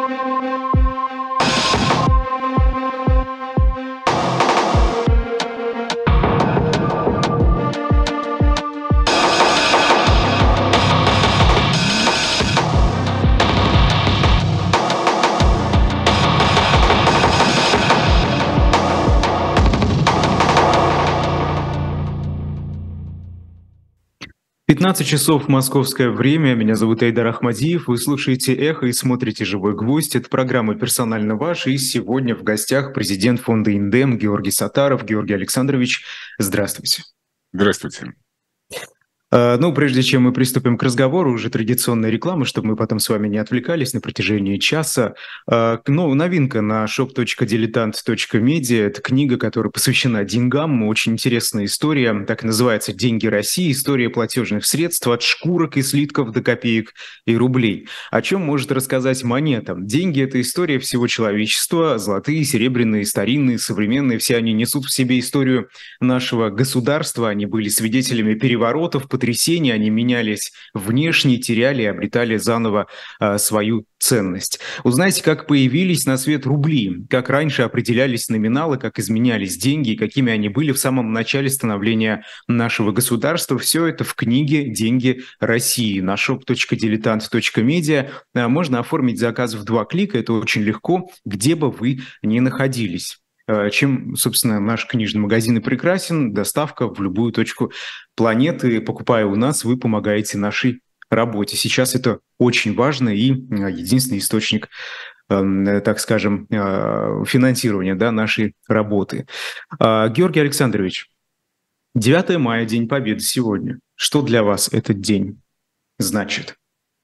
Пятнадцать часов московское время. Меня зовут Айдар Ахмадиев. Вы слушаете «Эхо» и смотрите «Живой гвоздь». Это программа «Персонально ваш». И сегодня в гостях президент фонда «Индем» Георгий Саттаров. Георгий Александрович, здравствуйте. Здравствуйте. Ну, прежде чем мы приступим к разговору, уже традиционная реклама, чтобы мы потом с вами не отвлекались на протяжении часа. Новинка на shop.diletant.media. Это книга, которая посвящена деньгам. Очень интересная история. Так и называется «Деньги России. История платежных средств от шкурок и слитков до копеек и рублей». О чем может рассказать монета? Деньги – это история всего человечества. Золотые, серебряные, старинные, современные. Все они несут в себе историю нашего государства. Они были свидетелями переворотов, потрясений, они менялись внешне, теряли и обретали заново свою ценность. Узнайте, как появились на свет рубли, как раньше определялись номиналы, как изменялись деньги и какими они были в самом начале становления нашего государства. Все это в книге «Деньги России» на shop.diletant.media. Можно оформить заказ в 2 клика, это очень легко, где бы вы ни находились. Чем, собственно, наш книжный магазин и прекрасен, доставка в любую точку планеты. Покупая у нас, вы помогаете нашей работе. Сейчас это очень важно и единственный источник, так скажем, финансирования, да, нашей работы. Георгий Александрович, 9 мая, День Победы сегодня. Что для вас этот день значит?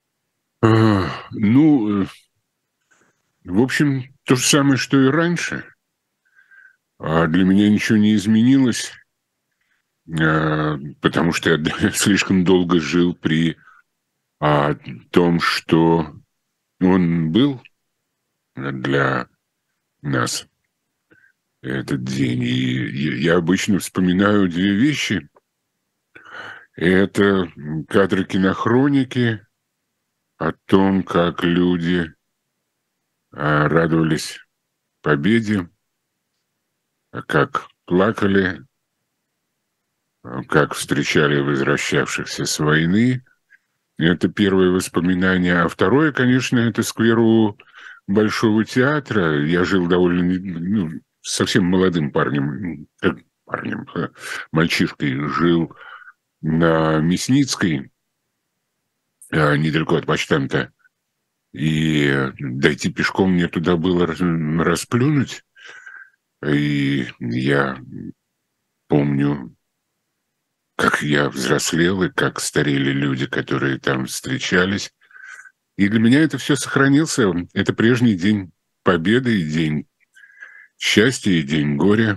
В общем, то же самое, что и раньше. А для меня ничего не изменилось, потому что я слишком долго жил при том, что он был для нас этот день. И я обычно вспоминаю 2 вещи. Это кадры кинохроники о том, как люди радовались победе, как плакали, как встречали возвращавшихся с войны. Это первое воспоминание. А второе, конечно, это сквер у Большого театра. Я жил довольно, совсем молодым мальчишкой, жил на Мясницкой, недалеко от почтамта. И дойти пешком мне туда было расплюнуть. И я помню, как я взрослел и как старели люди, которые там встречались. И для меня это все сохранился. Это прежний день победы и день счастья, и день горя.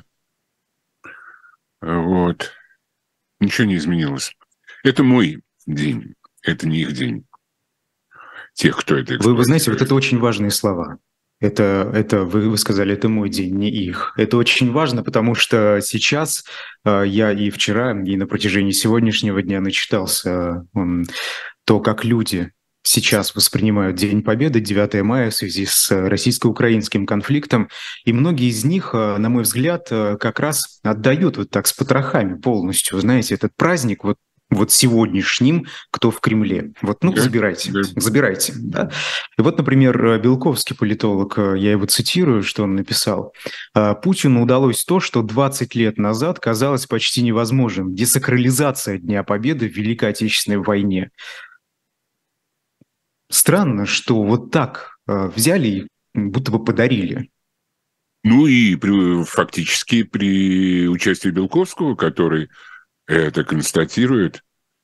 Вот. Ничего не изменилось. Это мой день, это не их день. Тех, кто это эксплуатирует. Вы знаете, вот это очень важные слова. Это вы сказали, это мой день, не их. Это очень важно, потому что сейчас я и вчера, и на протяжении сегодняшнего дня начитался то, как люди сейчас воспринимают День Победы, 9 мая, в связи с российско-украинским конфликтом. И многие из них, на мой взгляд, как раз отдают вот так с потрохами полностью. Знаете, этот праздник, вот сегодняшним, кто в Кремле. Забирайте. Да? И вот, например, Белковский политолог, я его цитирую, что он написал. «Путину удалось то, что 20 лет назад казалось почти невозможным. Десакрализация Дня Победы в Великой Отечественной войне». Странно, что вот так взяли и будто бы подарили. И фактически при участии Белковского, который это констатирует,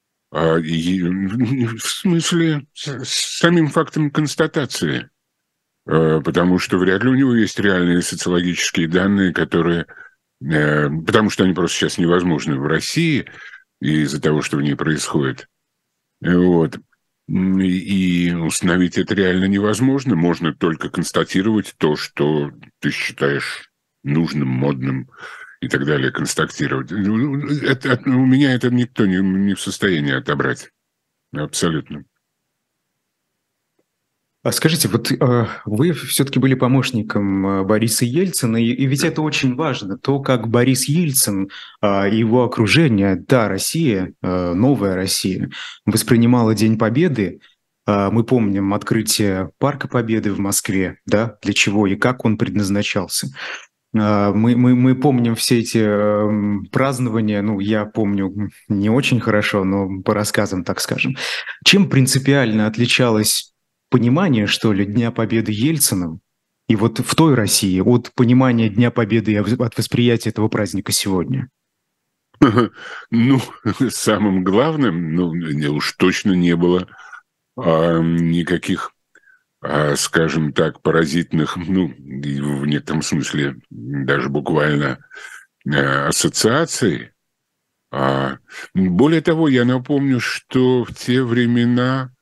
в смысле, с самим фактом констатации, потому что вряд ли у него есть реальные социологические данные, которые, потому что они просто сейчас невозможны в России из-за того, что в ней происходит. Вот. И установить это реально невозможно. Можно только констатировать то, что ты считаешь нужным, модным и так далее, констатировать. У меня это никто не в состоянии отобрать. Абсолютно. А скажите, вот вы все-таки были помощником Бориса Ельцина, и ведь это очень важно, то, как Борис Ельцин и его окружение, та Россия, новая Россия, воспринимала День Победы. Мы помним открытие Парка Победы в Москве, да, для чего и как он предназначался. Мы помним все эти празднования, ну, я помню не очень хорошо, но по рассказам, так скажем. Чем принципиально отличалось понимание, что ли, Дня Победы Ельциным и вот в той России от понимания Дня Победы и от восприятия этого праздника сегодня? Ну, самым главным, ну, уж точно не было никаких, скажем так, паразитных, ну, и в некотором смысле даже буквально ассоциаций. Более того, я напомню, что в те времена,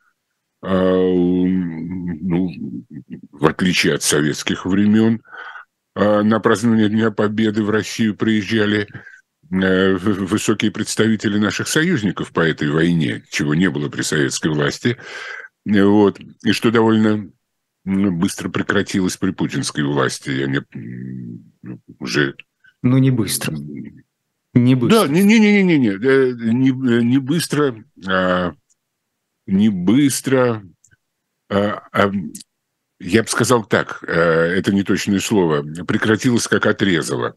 ну, в отличие от советских времен, на празднование Дня Победы в Россию приезжали высокие представители наших союзников по этой войне, чего не было при советской власти. Вот. И что довольно быстро прекратилось при путинской власти. Я уже... Ну, не быстро. Не Да, быстро. не быстро, не быстро. Я бы сказал так, это не точное слово, прекратилось как отрезало.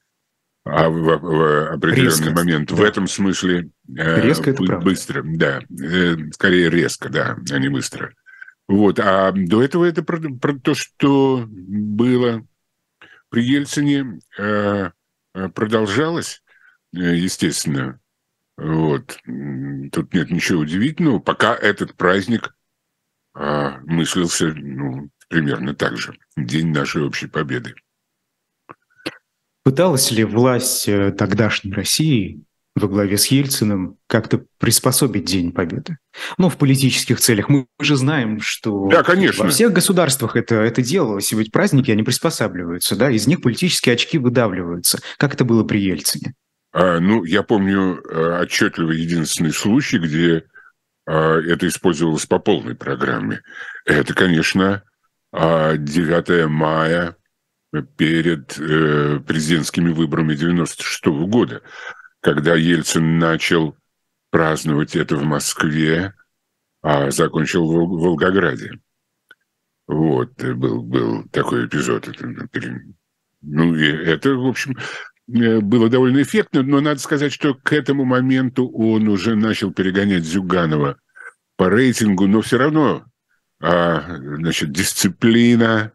В определенный Резко, момент. да. В этом смысле Резко это правда. быстро, да. Скорее резко, да, а не быстро. Вот. А до этого это про то, что было при Ельцине, продолжалось, естественно. Вот. Тут нет ничего удивительного, пока этот праздник мыслился, ну, примерно так же. День нашей общей победы. Пыталась ли власть тогдашней России во главе с Ельциным как-то приспособить День Победы? Ну, в политических целях. Мы же знаем, что Да, во конечно. всех государствах это делалось, и ведь праздники, они приспосабливаются, да, из них политические очки выдавливаются. Как это было при Ельцине? Ну, я помню отчетливо единственный случай, где это использовалось по полной программе. Это, конечно, 9 мая перед президентскими выборами 96 года, когда Ельцин начал праздновать это в Москве, а закончил в Волгограде. Вот, был такой эпизод. Ну, и это, в общем, было довольно эффектно, но надо сказать, что к этому моменту он уже начал перегонять Зюганова по рейтингу, но все равно, значит, дисциплина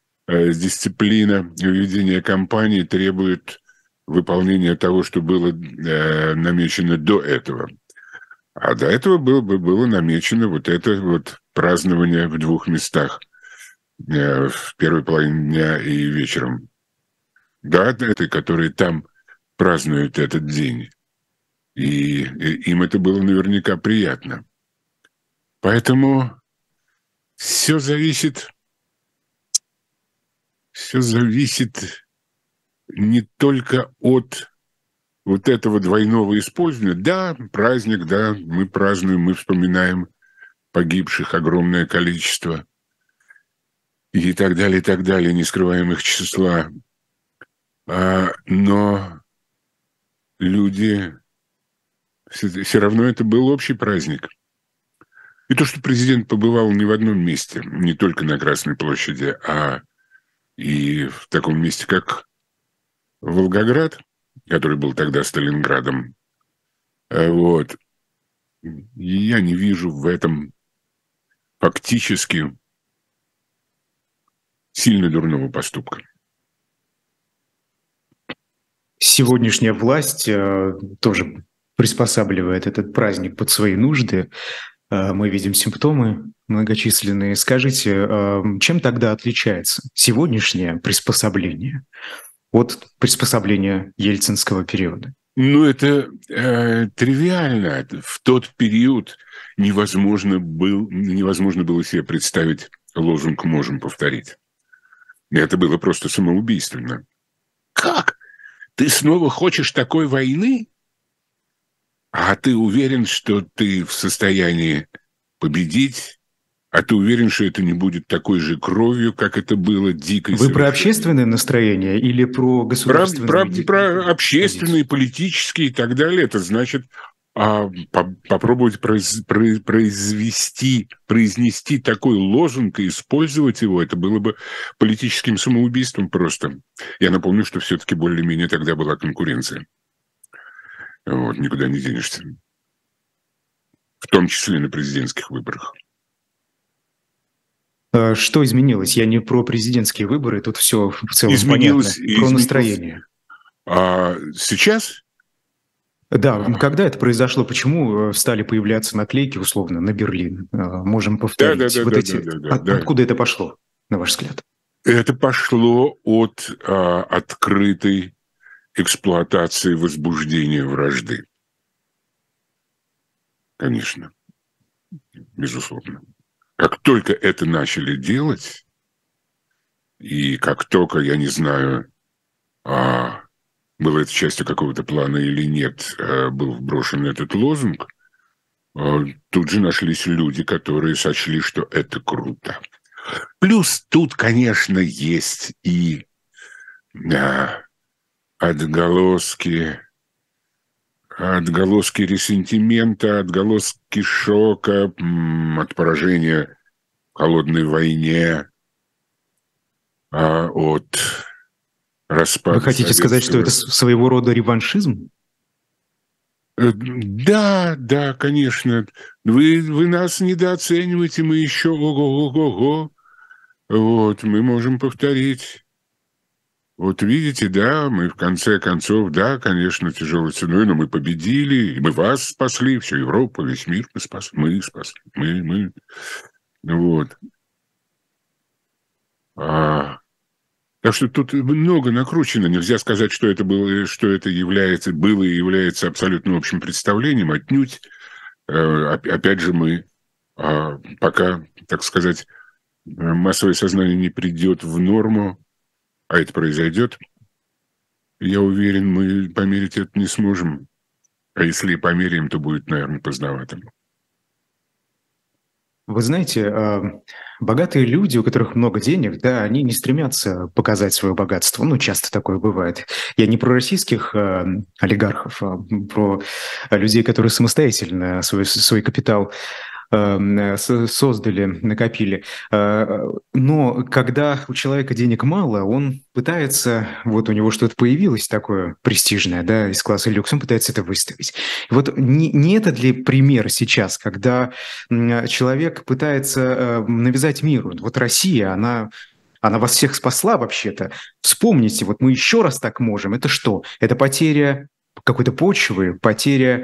ведения кампании требует выполнения того, что было намечено до этого. А до этого было намечено вот это вот празднование в двух местах. В первой половине дня и вечером. Да, это, которые там празднуют этот день. И им это было наверняка приятно. Поэтому все зависит не только от вот этого двойного использования. Да, праздник, да, мы празднуем, мы вспоминаем погибших огромное количество и так далее, не скрываем их числа. Но люди... Все равно это был общий праздник. И то, что президент побывал не в одном месте, не только на Красной площади, а и в таком месте, как Волгоград, который был тогда Сталинградом, вот, я не вижу в этом фактически сильно дурного поступка. Сегодняшняя власть тоже приспосабливает этот праздник под свои нужды. Мы видим симптомы многочисленные. Скажите, чем тогда отличается сегодняшнее приспособление от приспособления ельцинского периода? Ну, это тривиально. В тот период невозможно было себе представить лозунг «можем повторить». Это было просто самоубийственно. Как? Ты снова хочешь такой войны? А ты уверен, что ты в состоянии победить А ты уверен, что это не будет такой же кровью, как это было дикой Вы про совершенно? общественное настроение или про государственную Про позицию? общественные, политические и так далее. Это значит попробовать произнести такой лозунг и использовать его. Это было бы политическим самоубийством просто. Я напомню, что все-таки более-менее тогда была конкуренция. Вот, никуда не денешься. В том числе на президентских выборах. Что изменилось? Я не про президентские выборы, тут все в целом понятно. Изменилось, Про изменилось. настроение. А сейчас? Да, когда это произошло? Почему стали появляться наклейки, условно, на Берлин? Можем Да, да, повторить. да, Вот да, да, эти... да, да, да. Откуда это пошло, на ваш взгляд? Это пошло от открытой эксплуатации возбуждения вражды. Конечно, безусловно. Как только это начали делать, и как только, я не знаю, было это частью какого-то плана или нет, был вброшен этот лозунг, тут же нашлись люди, которые сочли, что это круто. Плюс тут, конечно, есть и отголоски ресентимента, отголоски шока от поражения в холодной войне, от Вы распада хотите сказать, что Советского... это своего рода реваншизм? Да, да, конечно. Вы нас недооцениваете, мы еще ого-го-го. Вот, мы можем повторить. Вот видите, да, мы в конце концов, да, конечно, тяжелой ценой, но мы победили, и мы вас спасли, всю Европу, весь мир мы спасли, мы. Вот. Так что тут много накручено. Нельзя сказать, что это было, что это было и является абсолютно общим представлением. Отнюдь, опять же, мы пока, так сказать, массовое сознание не придет в норму, а это произойдет, я уверен, мы померить это не сможем. А если и померяем, то будет, наверное, поздновато. Вы знаете, богатые люди, у которых много денег, да, они не стремятся показать свое богатство. Ну, часто такое бывает. Я не про российских олигархов, а про людей, которые самостоятельно свой капитал создали, накопили. Но когда у человека денег мало, он пытается, вот у него что-то появилось такое престижное, да, из класса люкс, он пытается это выставить. Вот не это ли пример сейчас, когда человек пытается навязать миру? Вот Россия, она вас всех спасла вообще-то. Вспомните, вот мы еще раз так можем. Это что? Это потеря какой-то почвы, потеря...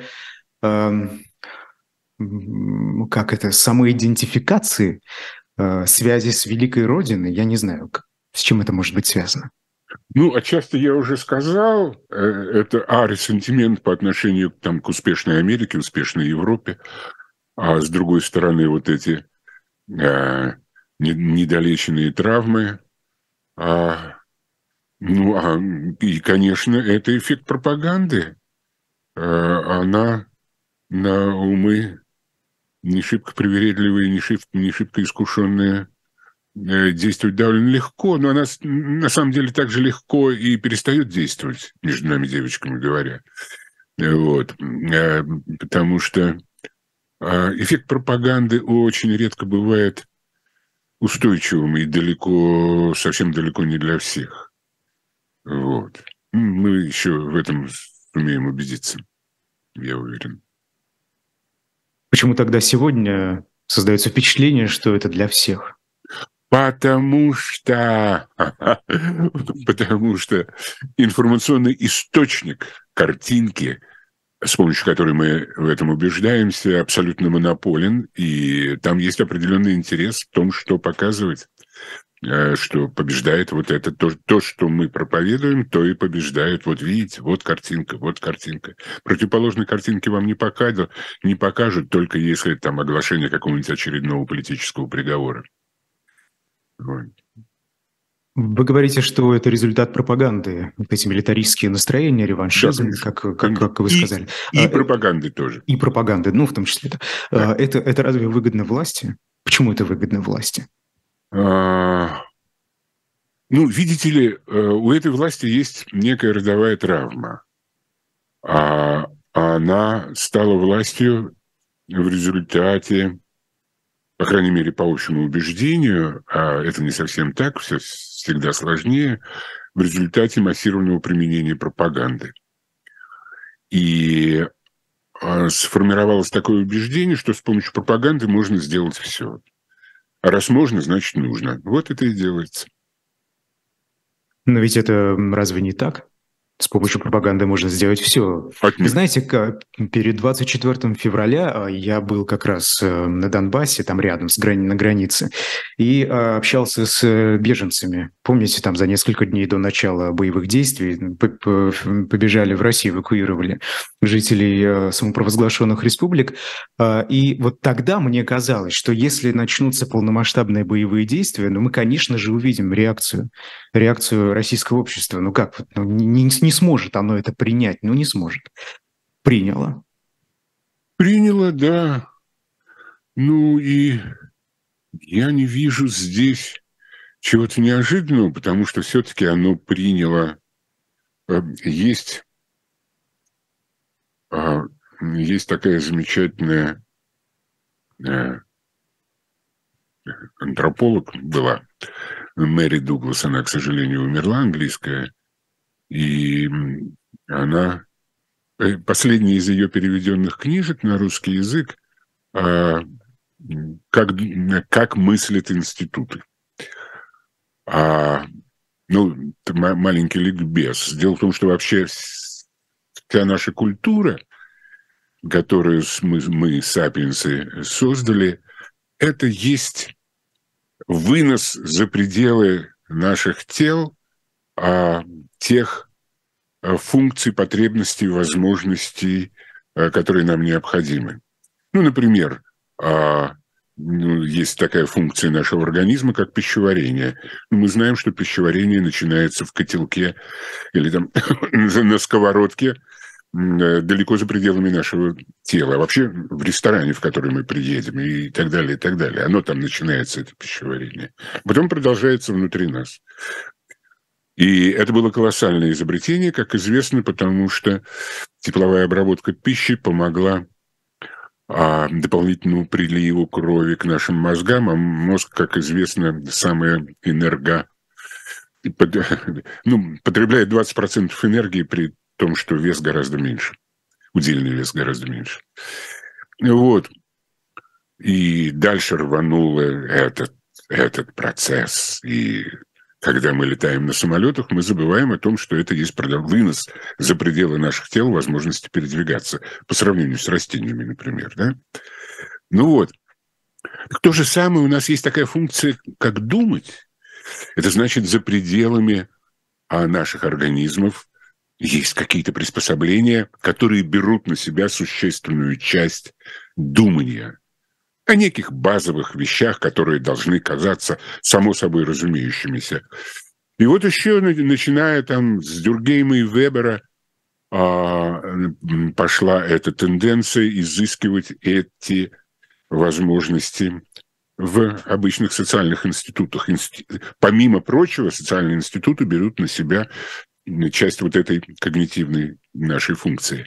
как это, самоидентификации, связи с великой Родиной, я не знаю, с чем это может быть связано. Ну, отчасти я уже сказал, это ресентимент по отношению к успешной Америке, успешной Европе, а с другой стороны вот эти недолеченные травмы. И, конечно, это эффект пропаганды. Она на умы не шибко привередливые, не шибко искушенные действовать довольно легко, но она на самом деле так же легко и перестает действовать, между нами девочками говоря. Вот. Потому что эффект пропаганды очень редко бывает устойчивым и совсем далеко не для всех. Вот. Мы еще в этом сумеем убедиться, я уверен. Почему тогда сегодня создается впечатление, что это для всех? Потому что информационный источник картинки, с помощью которой мы в этом убеждаемся, абсолютно монополен, и там есть определенный интерес в том, что показывать, что побеждает вот это, то, что мы проповедуем, то и побеждает. Вот видите, вот картинка, вот картинка. Противоположной картинки вам не покажут, только если там оглашение какого-нибудь очередного политического приговора. Вот. Вы говорите, что это результат пропаганды, вот эти милитаристские настроения, реваншизм, Да, как вы сказали. И пропаганды тоже. И пропаганды, ну, в том числе. Да. Да. Это разве выгодно власти? Почему это выгодно власти? Видите ли, у этой власти есть некая родовая травма. Она стала властью в результате, по крайней мере, по общему убеждению, а это не совсем так, все всегда сложнее, в результате массированного применения пропаганды. И сформировалось такое убеждение, что с помощью пропаганды можно сделать все. А раз можно, значит нужно. Вот это и делается. Но ведь это разве не так? С помощью пропаганды можно сделать все. Вы Отнюдь. знаете, перед 24 февраля я был как раз на Донбассе, там рядом, на границе, и общался с беженцами. Помните, там за несколько дней до начала боевых действий побежали в Россию, эвакуировали жителей самопровозглашенных республик. И вот тогда мне казалось, что если начнутся полномасштабные боевые действия, мы, конечно же, увидим реакцию российского общества. Ну как, не сможет оно это принять, не сможет. Приняло. Приняло, да. И я не вижу здесь чего-то неожиданного, потому что все-таки оно приняло. Есть такая замечательная антрополог была, Мэри Дуглас, она, к сожалению, умерла, английская, и она... Последняя из ее переведенных книжек на русский язык «Как мыслят институты». Маленький ликбез. Дело в том, что вообще вся наша культура, которую мы сапиенсы, создали, это есть вынос за пределы наших тел тех функций, потребностей, возможностей, которые нам необходимы. Например, есть такая функция нашего организма, как пищеварение. Мы знаем, что пищеварение начинается в котелке или там на сковородке, далеко за пределами нашего тела. Вообще в ресторане, в который мы приедем, и так далее, и так далее. Оно там начинается, это пищеварение. Потом продолжается внутри нас. И это было колоссальное изобретение, как известно, потому что тепловая обработка пищи помогла дополнительному приливу крови к нашим мозгам, а мозг, как известно, самое потребляет 20% энергии при том, что вес гораздо меньше, удельный вес гораздо меньше. И дальше рванул этот процесс, и когда мы летаем на самолетах, мы забываем о том, что это есть вынос за пределы наших тел возможности передвигаться по сравнению с растениями, например. Да? То же самое у нас есть такая функция, как думать. Это значит, за пределами наших организмов есть какие-то приспособления, которые берут на себя существенную часть думания. О неких базовых вещах, которые должны казаться само собой разумеющимися. И вот еще, начиная там с Дюркгейма и Вебера, пошла эта тенденция изыскивать эти возможности в обычных социальных институтах. Помимо прочего, социальные институты берут на себя часть вот этой когнитивной нашей функции.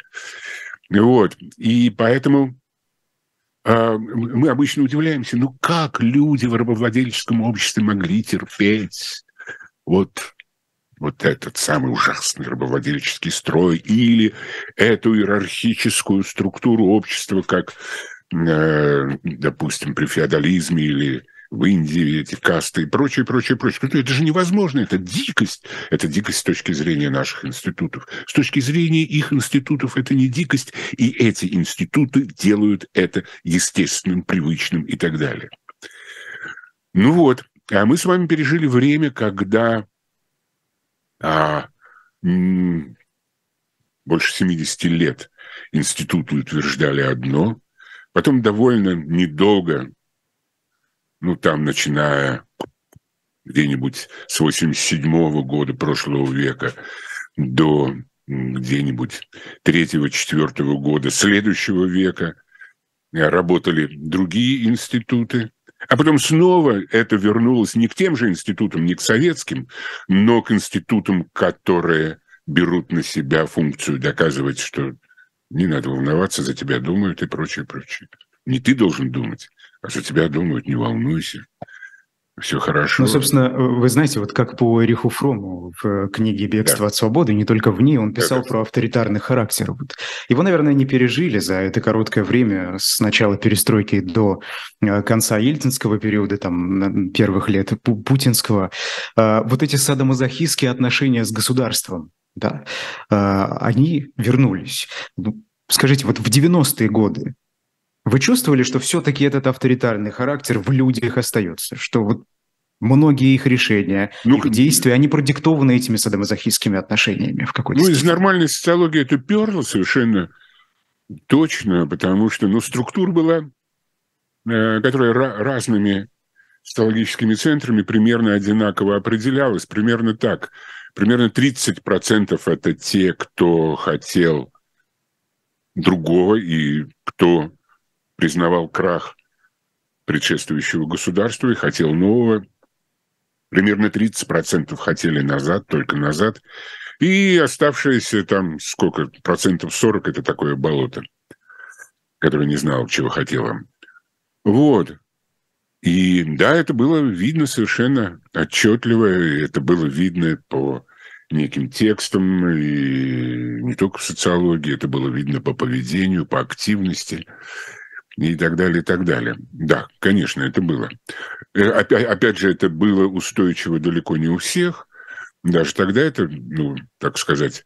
И поэтому... мы обычно удивляемся, как люди в рабовладельческом обществе могли терпеть вот этот самый ужасный рабовладельческий строй или эту иерархическую структуру общества, как, допустим, при феодализме или в Индии эти касты и прочее. Это же невозможно, это дикость с точки зрения наших институтов. С точки зрения их институтов это не дикость, и эти институты делают это естественным, привычным и так далее. А мы с вами пережили время, когда больше 70 лет институты утверждали одно, потом довольно недолго, там, начиная где-нибудь с 87-го года прошлого века до где-нибудь 3-4 года следующего века работали другие институты. А потом снова это вернулось не к тем же институтам, не к советским, но к институтам, которые берут на себя функцию доказывать, что не надо волноваться, за тебя думают и прочее, прочее. Не ты должен думать, а за тебя думают, не волнуйся. Все Ну, хорошо. собственно, вы знаете, вот как по Эриху Фрому в книге Да, «Бегство от свободы», не только в ней, он да, да. писал про авторитарный характер. Вот. Его, наверное, не пережили за это короткое время, с начала перестройки до конца ельцинского периода, там, первых лет путинского. Вот эти садомазохистские отношения с государством, да, они вернулись. Ну, скажите, вот в 90-е годы вы чувствовали, что все-таки этот авторитарный характер в людях остается, что вот многие их решения, Ну, их действия, они продиктованы этими садомазохистскими отношениями в какой-то ну, из степени. нормальной социологии это перло совершенно точно, потому что структура была, которая разными социологическими центрами примерно одинаково определялась. Примерно так. Примерно 30% это те, кто хотел другого и кто признавал крах предшествующего государства и хотел нового. Примерно 30% хотели назад, только назад. И оставшиеся там сколько? Процентов 40 это такое болото, которое не знало, чего хотело. Вот. И да, это было видно совершенно отчетливо, и это было видно по неким текстам, и не только в социологии, это было видно по поведению, по активности и так далее, и так далее. Да, конечно, это было. Опять же, это было устойчиво далеко не у всех. Даже тогда это, так сказать,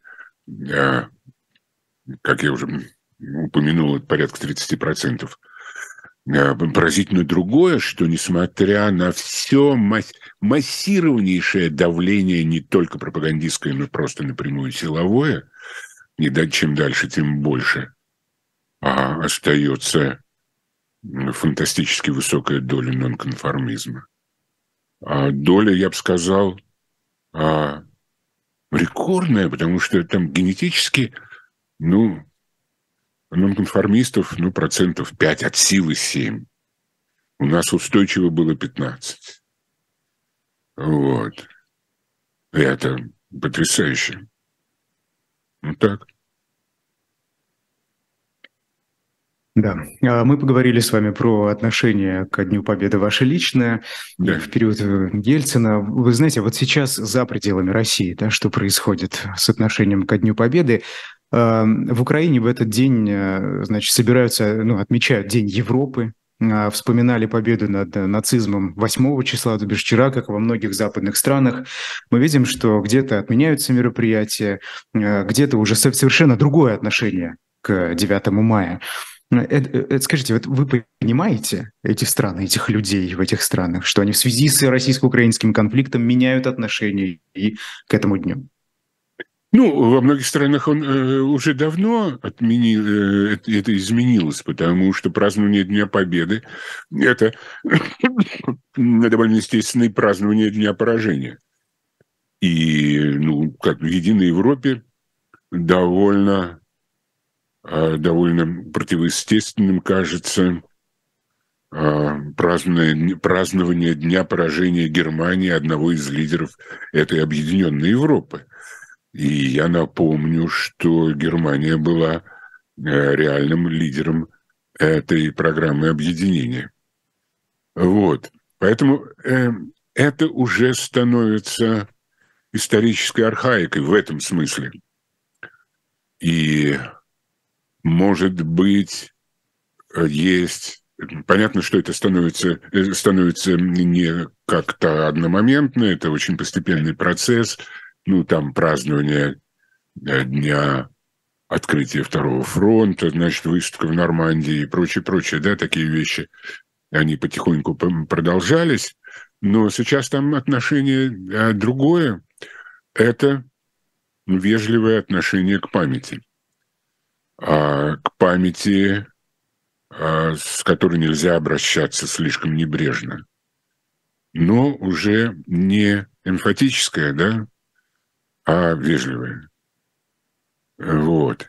как я уже упомянул, порядка 30%. Поразительно другое, что несмотря на все массированнейшее давление, не только пропагандистское, но просто напрямую силовое, чем дальше, тем больше, остается фантастически высокая доля нонконформизма. Доля, я бы сказал, рекордная, потому что там генетически, нонконформистов, процентов 5 от силы 7. У нас устойчиво было 15. Вот. И это потрясающе. Так. Да, мы поговорили с вами про отношение ко Дню Победы ваше личное Да. в период Ельцина. Вы знаете, вот сейчас за пределами России, да, что происходит с отношением ко Дню Победы? В Украине в этот день, значит, собираются, отмечают День Европы. Вспоминали победу над нацизмом 8 числа, то бишь вчера, как во многих западных странах. Мы видим, что где-то отменяются мероприятия, где-то уже совершенно другое отношение к 9 мая. Скажите, вот вы понимаете эти страны, этих людей в этих странах, что они в связи с российско-украинским конфликтом меняют отношение и к этому дню? Во многих странах он уже давно это изменилось, потому что празднование Дня Победы – это довольно естественное празднование Дня Поражения. И, как в Единой Европе, довольно противоестественным кажется празднование Дня поражения Германии, одного из лидеров этой объединенной Европы. И я напомню, что Германия была реальным лидером этой программы объединения. Вот. Поэтому это уже становится исторической архаикой в этом смысле. И, может быть, есть... Понятно, что это становится не как-то одномоментно, это очень постепенный процесс. Там празднование дня открытия Второго фронта, значит, высадка в Нормандии и прочее, да, такие вещи, они потихоньку продолжались. Но сейчас там отношение другое. Это вежливое отношение к памяти. К памяти, с которой нельзя обращаться слишком небрежно. Но уже не эмфатическое, да, а вежливое. Вот.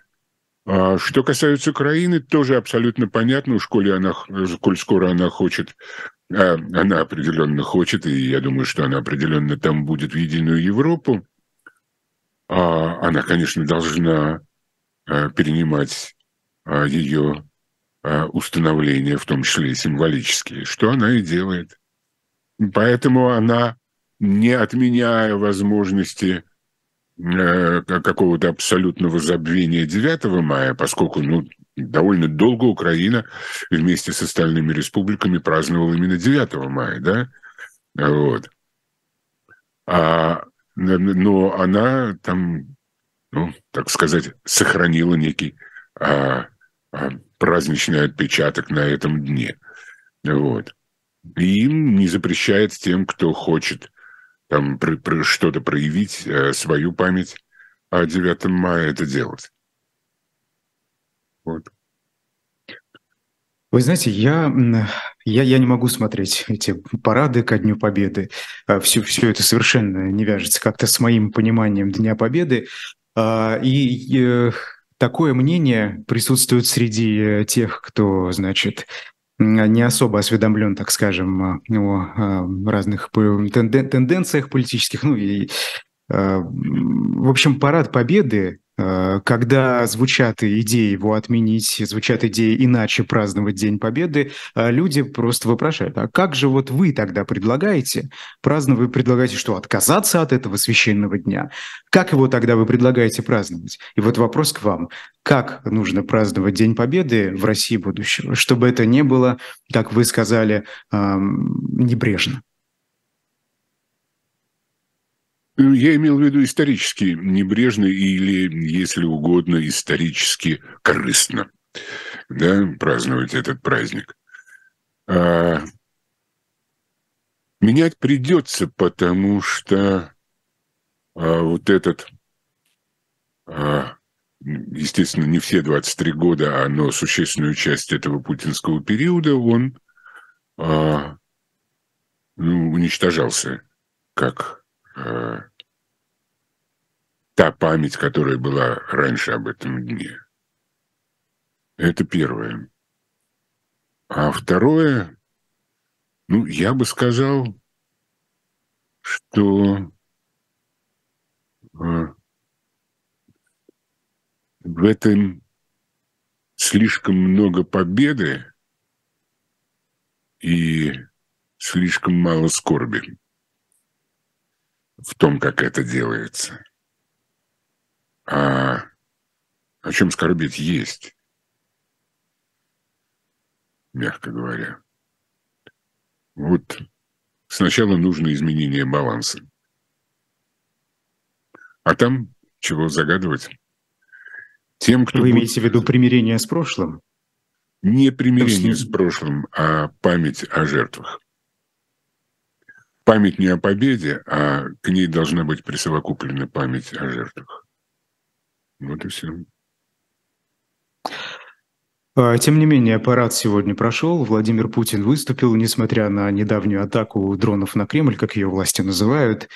Что касается Украины, тоже абсолютно понятно, коль скоро она хочет Она определенно хочет, и я думаю, что она определенно там будет в единую Европу. Она, конечно, должна перенимать ее установления, в том числе и символические, что она и делает. Поэтому она, не отменяя возможности какого-то абсолютного забвения 9 мая, поскольку довольно долго Украина вместе с остальными республиками праздновала именно 9 мая, да? Вот. Но она там, так сказать, сохранила некий праздничный отпечаток на этом дне. Вот. И им не запрещает тем, кто хочет там что-то проявить, свою память о 9 мая, это делать. Вот. Вы знаете, я не могу смотреть эти парады ко Дню Победы. Все это совершенно не вяжется как-то с моим пониманием Дня Победы. Такое мнение присутствует среди тех, кто, значит, не особо осведомлен, так скажем, о разных тенденциях политических, в общем, парад Победы, когда звучат идеи его отменить, звучат идеи иначе праздновать День Победы, люди просто вопрошают, а как же вот вы тогда предлагаете праздновать? Вы предлагаете что, отказаться от этого священного дня? Как его тогда вы предлагаете праздновать? И вот вопрос к вам. Как нужно праздновать День Победы в России будущего, чтобы это не было, как вы сказали, небрежно? Я имел в виду исторически небрежно или, если угодно, исторически корыстно, да, праздновать этот праздник. Менять придется, потому что вот этот, естественно, не все 23 года, но существенную часть этого путинского периода, он уничтожался как та память, которая была раньше об этом дне. Это первое. А второе, я бы сказал, что в этом слишком много победы и слишком мало скорби в том, как это делается. О чем скорбеть есть, мягко говоря. Вот сначала нужно изменение баланса. А там чего загадывать? Тем, кто Вы будет... имеете в виду примирение с прошлым? Не примирение с прошлым, а память о жертвах. Память не о победе, а к ней должна быть присовокуплена память о жертвах. Вот и все. Тем не менее, парад сегодня прошел. Владимир Путин выступил, несмотря на недавнюю атаку дронов на Кремль, как ее власти называют.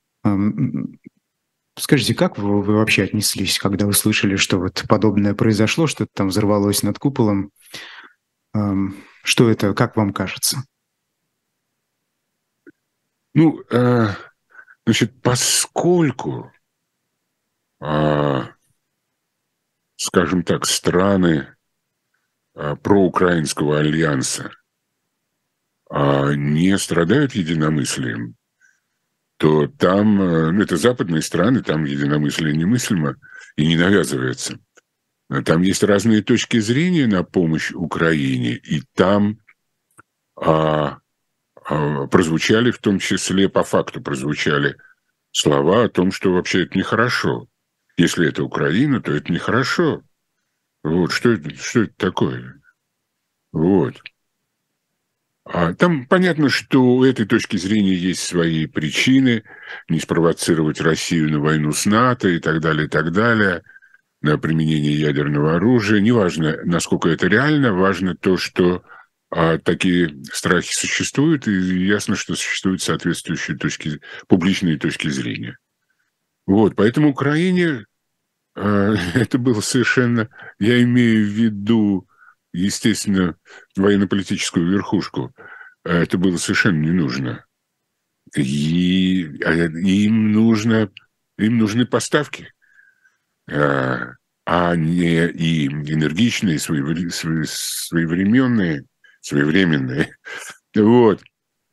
Скажите, как вы вообще отнеслись, когда вы слышали, что вот подобное произошло, что-то там взорвалось над куполом? Что это, как вам кажется? Значит, поскольку, скажем так, страны проукраинского альянса не страдают единомыслием, то там, это западные страны, там единомыслие немыслимо и не навязывается. Там есть разные точки зрения на помощь Украине, и там прозвучали, в том числе по факту прозвучали слова о том, что вообще это нехорошо. Если это Украина, то это нехорошо. Вот, что это такое? Вот. Там понятно, что у этой точки зрения есть свои причины. Не спровоцировать Россию на войну с НАТО и так далее, на применение ядерного оружия. Неважно, насколько это реально, важно то, что такие страхи существуют, и ясно, что существуют соответствующие публичные точки зрения. Вот, поэтому Украине это было совершенно... Я имею в виду, естественно, военно-политическую верхушку. это было совершенно не нужно. Им нужны поставки, а не и энергичные, своевременные, своевременные, вот,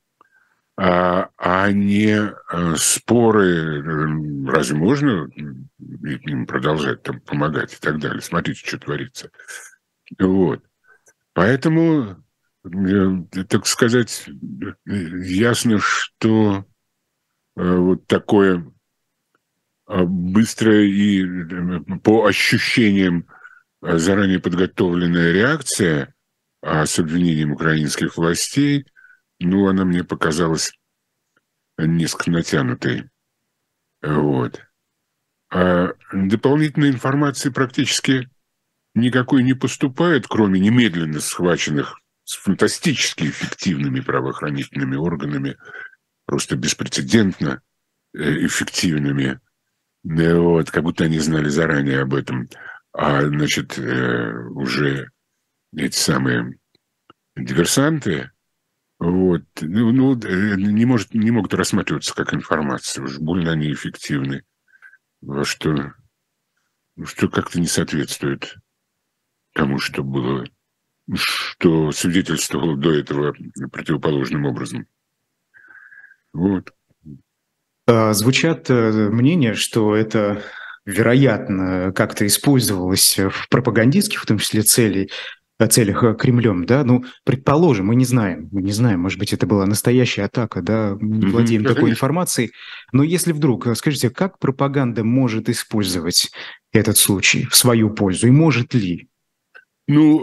а не споры. Разве можно им продолжать там помогать и так далее? Смотрите, что творится. Вот. Поэтому, так сказать, ясно, что вот такое быстрое и по ощущениям заранее подготовленная реакция с обвинением украинских властей, ну, она мне показалась несколько натянутой. Вот. А дополнительной информации практически никакой не поступает, кроме немедленно схваченных с фантастически эффективными правоохранительными органами, просто беспрецедентно эффективными. Вот, как будто они знали заранее об этом. Значит, уже эти самые диверсанты, вот, не могут рассматриваться как информация. Уж больно они эффективны. Что как-то не соответствует тому, что было, что свидетельствовало до этого противоположным образом. Вот. Звучат мнения, что это, вероятно, как-то использовалось в пропагандистских, в том числе, целях Кремлем, да? Ну, предположим, мы не знаем, может быть, это была настоящая атака, да, мы не владеем Да, такой конечно. информацией, но если вдруг, скажите, как пропаганда может использовать этот случай в свою пользу, и может ли? Ну,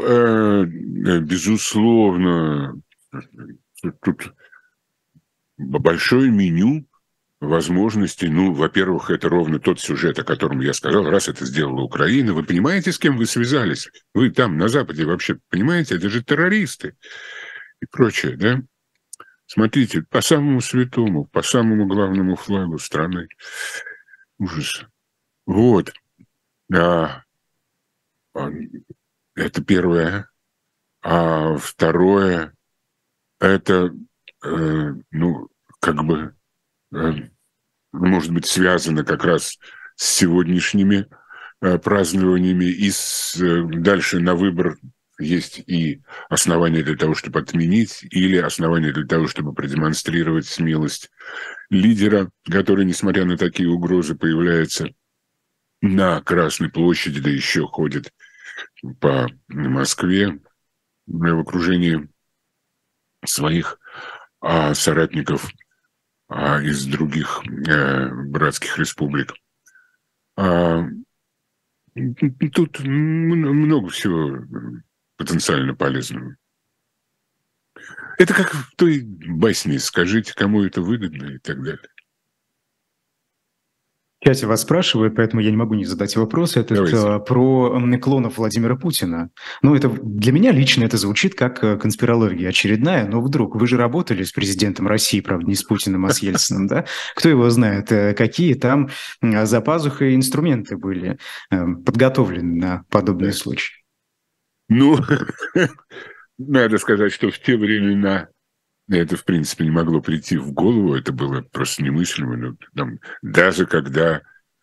безусловно, тут большое меню возможностей. Ну, во-первых, это ровно тот сюжет, о котором я сказал. Раз это сделала Украина, вы понимаете, с кем вы связались? Вы там, на Западе, вообще понимаете? Это же террористы и прочее, да? Смотрите, по самому святому, по самому главному флагу страны. Ужас. Вот. А, а, это первое. А второе, это, ну, как бы, может быть, связано как раз с сегодняшними празднованиями, и дальше на выбор есть и основания для того, чтобы отменить, или основания для того, чтобы продемонстрировать смелость лидера, который, несмотря на такие угрозы, появляется на Красной площади, да еще ходит по Москве в окружении своих соратников из других братских республик. Тут много всего потенциально полезного. Это как в той басне «Скажите, кому это выгодно» и так далее. В чате вас спрашивают, поэтому я не могу не задать вопрос. Давайте. Про клонов Владимира Путина. Ну, это для меня лично это звучит как конспирология очередная, но вдруг вы же работали с президентом России, правда, не с Путиным, а с Ельциным, да? Кто его знает, какие там за пазухой инструменты были подготовлены на подобные случаи? Ну, надо сказать, что в те времена это, в принципе, не могло прийти в голову, это было просто немыслимо. Ну, там, даже когда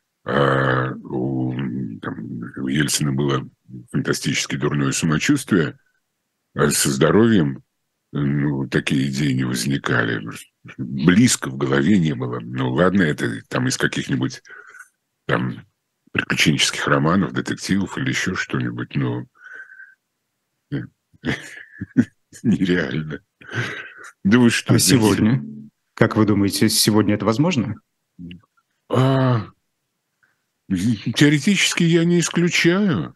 у Ельцина было фантастически дурное самочувствие, со здоровьем ну, такие идеи не возникали. Близко в голове не было. Ну, ладно, это там из каких-нибудь там приключенческих романов, детективов или еще что-нибудь, но нереально. Да вы что? А сегодня? Как вы думаете, сегодня это возможно? Теоретически я не исключаю.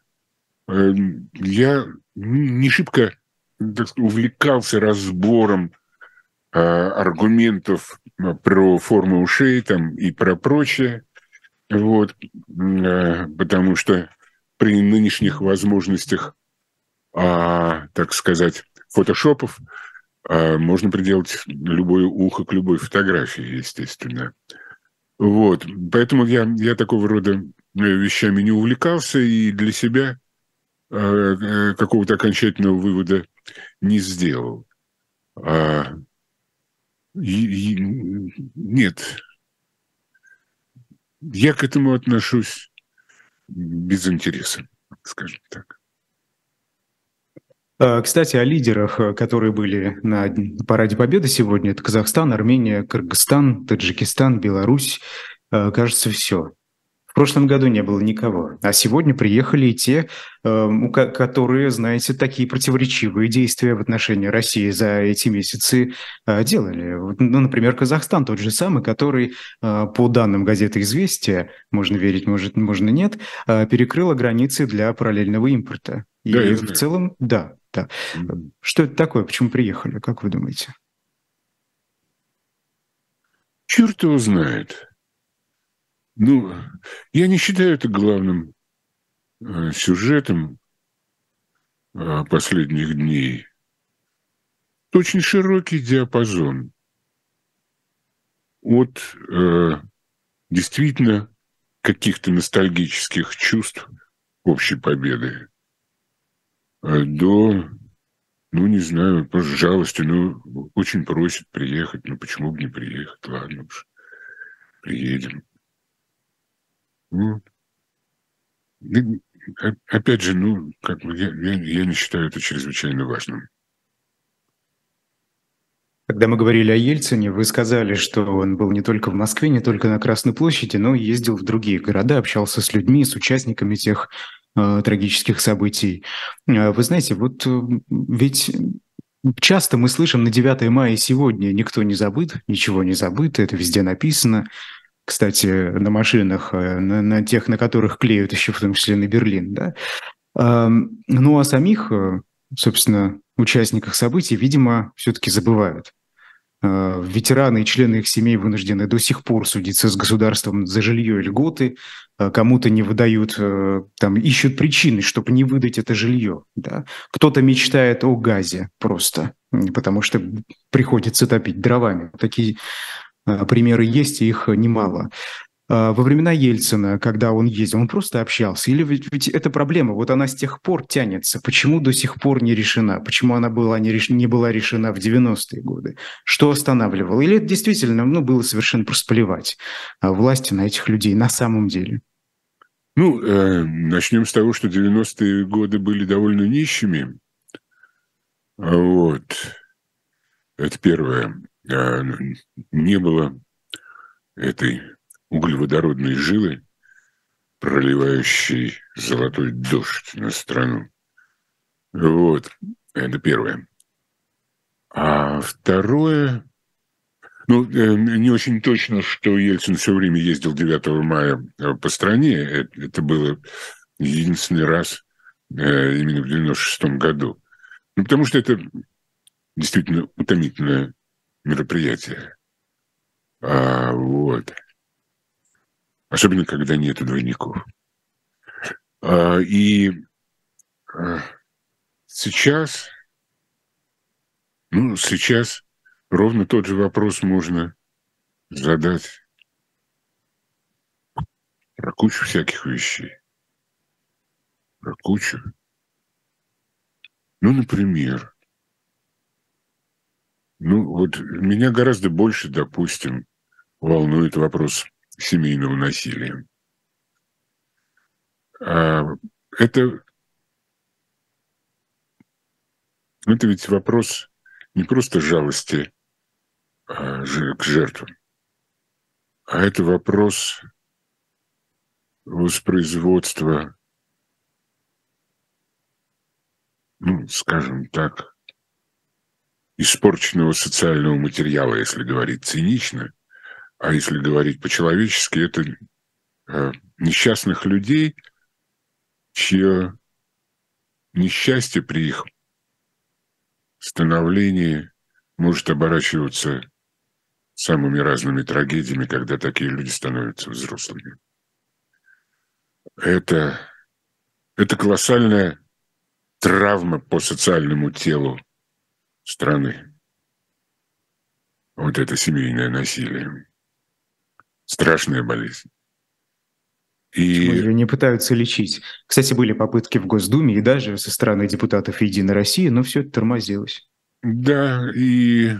Я не шибко увлекался разбором аргументов про форму ушей там, и про прочее. Вот, потому что при нынешних возможностях, так сказать, фотошопов можно приделать любое ухо к любой фотографии, естественно. Вот, поэтому я такого рода вещами не увлекался и для себя какого-то окончательного вывода не сделал. А, нет, я к этому отношусь без интереса, скажем так. Кстати, о лидерах, которые были на параде Победы сегодня. Это Казахстан, Армения, Кыргызстан, Таджикистан, Беларусь. Кажется, все. В прошлом году не было никого. А сегодня приехали и те, которые, знаете, такие противоречивые действия в отношении России за эти месяцы делали. Ну, например, Казахстан тот же самый, который, по данным газеты «Известия», можно верить, можно нет, перекрыла границы для параллельного импорта. Да, И я в знаю. целом, да, да. Мгм. Что это такое? Почему приехали? Как вы думаете? Черт его знает. Ну, я не считаю это главным сюжетом последних дней. Это очень широкий диапазон от действительно каких-то ностальгических чувств общей победы до, ну, не знаю, просто жалости, ну, очень просит приехать, ну, почему бы не приехать, ладно уж, приедем. Вот. И, опять же, ну, как бы я не считаю это чрезвычайно важным. Когда мы говорили о Ельцине, вы сказали, что он был не только в Москве, не только на Красной площади, но и ездил в другие города, общался с людьми, с участниками тех трагических событий. Вы знаете, вот ведь часто мы слышим на 9 мая сегодня никто не забыт, ничего не забыто, это везде написано. Кстати, на машинах, на тех, на которых клеют еще в том числе на Берлин, да. Ну, о самих, собственно, участниках событий, видимо, все-таки забывают. Ветераны и члены их семей вынуждены до сих пор судиться с государством за жилье и льготы, кому-то не выдают, там, ищут причины, чтобы не выдать это жилье. Да? Кто-то мечтает о газе просто, потому что приходится топить дровами. Такие примеры есть, и их немало. Во времена Ельцина, когда он ездил, он просто общался. Или ведь эта проблема, вот она с тех пор тянется. Почему до сих пор не решена? Почему она была не была решена в 90-е годы? Что останавливало? Или это действительно, ну, было совершенно просто плевать власти на этих людей на самом деле? Ну, начнем с того, что 90-е годы были довольно нищими. Вот. Это первое. Не было этой углеводородной жилы, проливающей золотой дождь на страну. Вот. Это первое. А второе... Ну, не очень точно, что Ельцин все время ездил 9 мая по стране. Это было единственный раз именно в 96-м году. Ну, потому что это действительно утомительное мероприятие. Вот. Особенно, когда нету двойников. И а, сейчас, ну, сейчас ровно тот же вопрос можно задать про кучу всяких вещей. Про кучу. Ну, например, ну, вот меня гораздо больше, допустим, волнует вопрос семейного насилия. А, это, это ведь вопрос не просто жалости к жертвам, а это вопрос воспроизводства, ну, скажем так, испорченного социального материала, если говорить цинично, а если говорить по-человечески, это несчастных людей, чье несчастье при их становлении может оборачиваться самыми разными трагедиями, когда такие люди становятся взрослыми. Это, это колоссальная травма по социальному телу страны. Вот это семейное насилие. Страшная болезнь. Почему И ее не пытаются лечить? Кстати, были попытки в Госдуме и даже со стороны депутатов «Единой России», но все это тормозилось. Да, и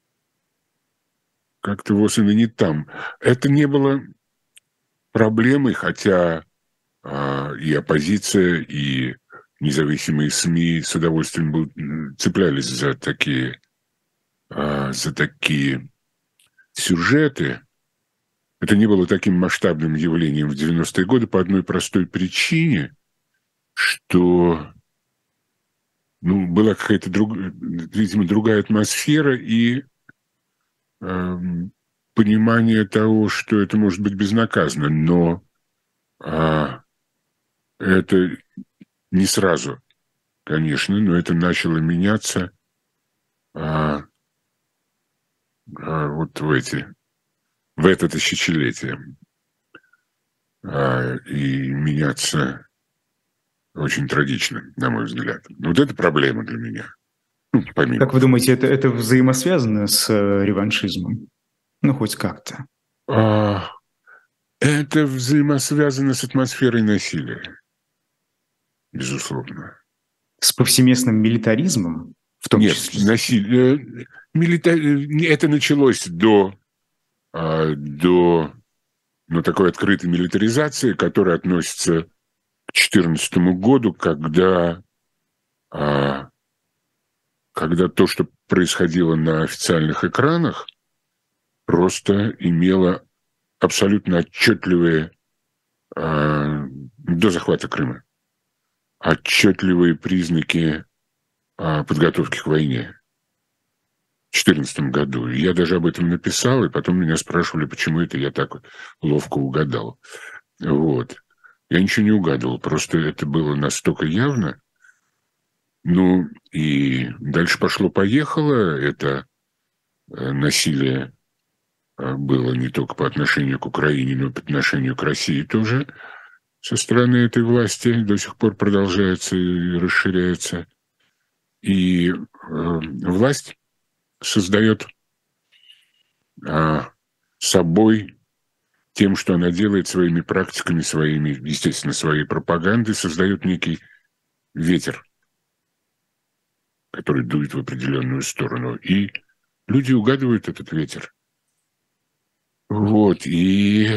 как-то вот именно не там. Это не было проблемой, хотя и оппозиция, и независимые СМИ с удовольствием цеплялись за такие сюжеты. Это не было таким масштабным явлением в 90-е годы по одной простой причине, что была какая-то, видимо, другая атмосфера и понимание того, что это может быть безнаказанно. Но это не сразу, конечно, но это начало меняться вот в это тысячелетие. И меняться очень трагично, на мой взгляд. Вот это проблема для меня. Помимо. Как вы думаете, это взаимосвязано с реваншизмом? Ну, хоть как-то. Это взаимосвязано с атмосферой насилия, безусловно. С повсеместным милитаризмом в том числе? Нет, насилие. Это началось до такой открытой милитаризации, которая относится к 2014 году, когда то, что происходило на официальных экранах, просто имело абсолютно отчетливые до захвата Крыма отчетливые признаки подготовки к войне в 2014 году. И я даже об этом написал, и потом меня спрашивали, почему это я так ловко угадал. Вот. Я ничего не угадывал, просто это было настолько явно. И дальше пошло-поехало. Это насилие было не только по отношению к Украине, но и по отношению к России тоже со стороны этой власти. До сих пор продолжается и расширяется. И власть создает собой тем, что она делает своими практиками, естественно, своей пропагандой, создает некий ветер, который дует в определенную сторону. И люди угадывают этот ветер. Вот, и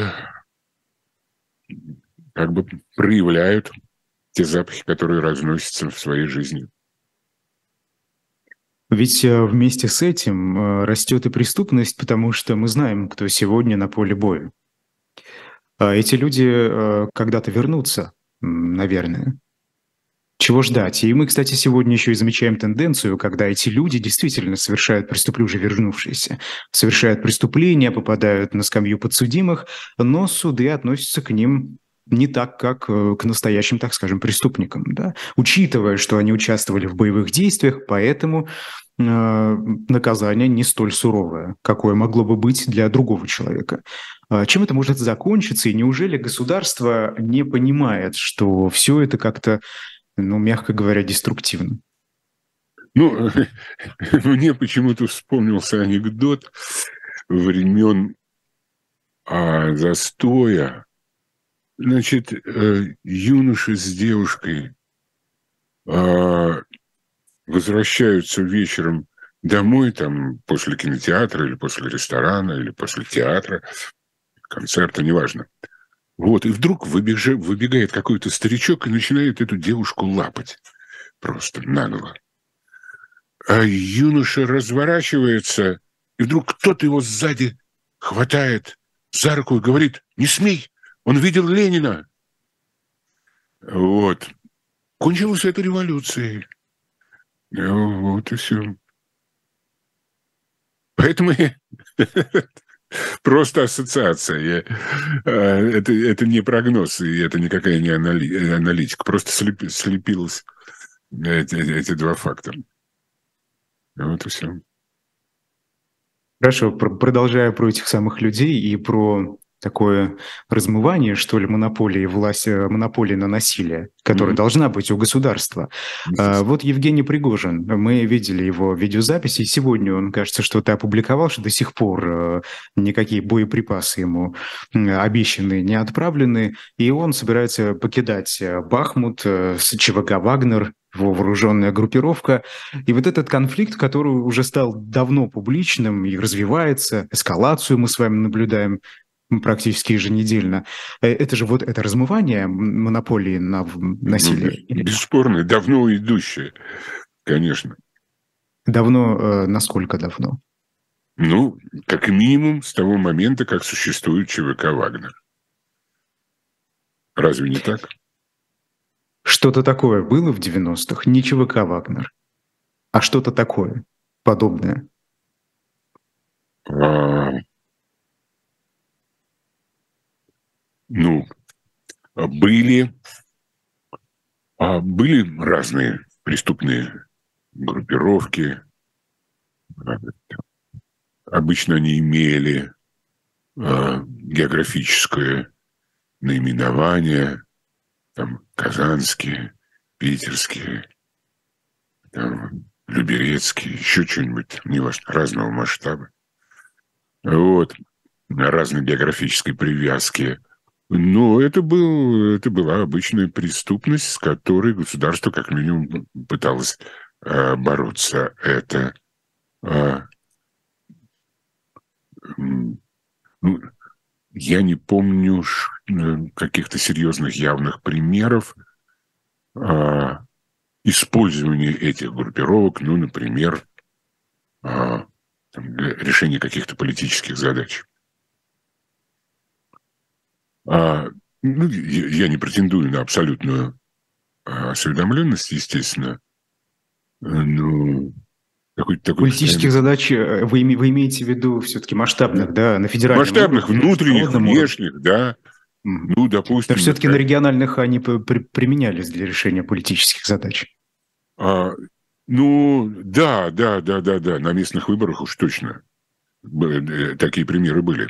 как бы проявляют те запахи, которые разносятся в своей жизни. Ведь вместе с этим растет и преступность, потому что мы знаем, кто сегодня на поле боя. Эти люди когда-то вернутся, наверное. Чего ждать? И мы, кстати, сегодня еще и замечаем тенденцию, когда эти люди действительно совершают преступления, уже вернувшиеся, совершают преступления, попадают на скамью подсудимых, но суды относятся к ним не так, как к настоящим, так скажем, преступникам. Да? Учитывая, что они участвовали в боевых действиях, поэтому наказание не столь суровое, какое могло бы быть для другого человека. Чем это может закончиться? И неужели государство не понимает, что все это как-то, мягко говоря, деструктивно? Мне почему-то вспомнился анекдот времен застоя. Значит, юноша с девушкой возвращаются вечером домой, там, после кинотеатра, или после ресторана, или после театра, концерта, неважно. Вот, и вдруг выбегает какой-то старичок и начинает эту девушку лапать просто нагло. А юноша разворачивается, и вдруг кто-то его сзади хватает за руку и говорит: «Не смей, он видел Ленина». Вот. Кончилась это революцией. Вот и все. Поэтому просто ассоциация. Это не прогноз, и это никакая не аналитика. Просто слепилось эти два факта. Вот и все. Хорошо, продолжая про этих самых людей и про такое размывание, что ли, монополии власти, монополии на насилие, которая должна быть у государства. Вот Евгений Пригожин, мы видели его видеозаписи, и сегодня он, кажется, что-то опубликовал, что до сих пор никакие боеприпасы ему обещаны, не отправлены, и он собирается покидать Бахмут с ЧВК «Вагнер», его вооруженная группировка. И вот этот конфликт, который уже стал давно публичным и развивается, эскалацию мы с вами наблюдаем практически еженедельно. Это же вот это размывание монополии на насилие. Бесспорно, давно идущее, конечно. Давно, насколько давно? Ну, как минимум, с того момента, как существует ЧВК «Вагнер». Разве не так? Что-то такое было в 90-х? Не ЧВК «Вагнер», а что-то такое подобное? Ну, были разные преступные группировки. Обычно они имели географическое наименование, там, казанские, питерские, там, люберецкие, еще что-нибудь, неважно, разного масштаба. Вот, разной географической привязки. Но это была обычная преступность, с которой государство как минимум пыталось бороться. Это ну, я не помню каких-то серьезных явных примеров использования этих группировок, ну, например, для решения каких-то политических задач. Я не претендую на абсолютную осведомленность, естественно, но такой политических задач вы имеете в виду все-таки масштабных, да, на федеральном масштабных, уровне, внутренних, внешних, да. Ну, допустим... Потому что все-таки на региональных они применялись для решения политических задач. Ну, да. На местных выборах уж точно такие примеры были.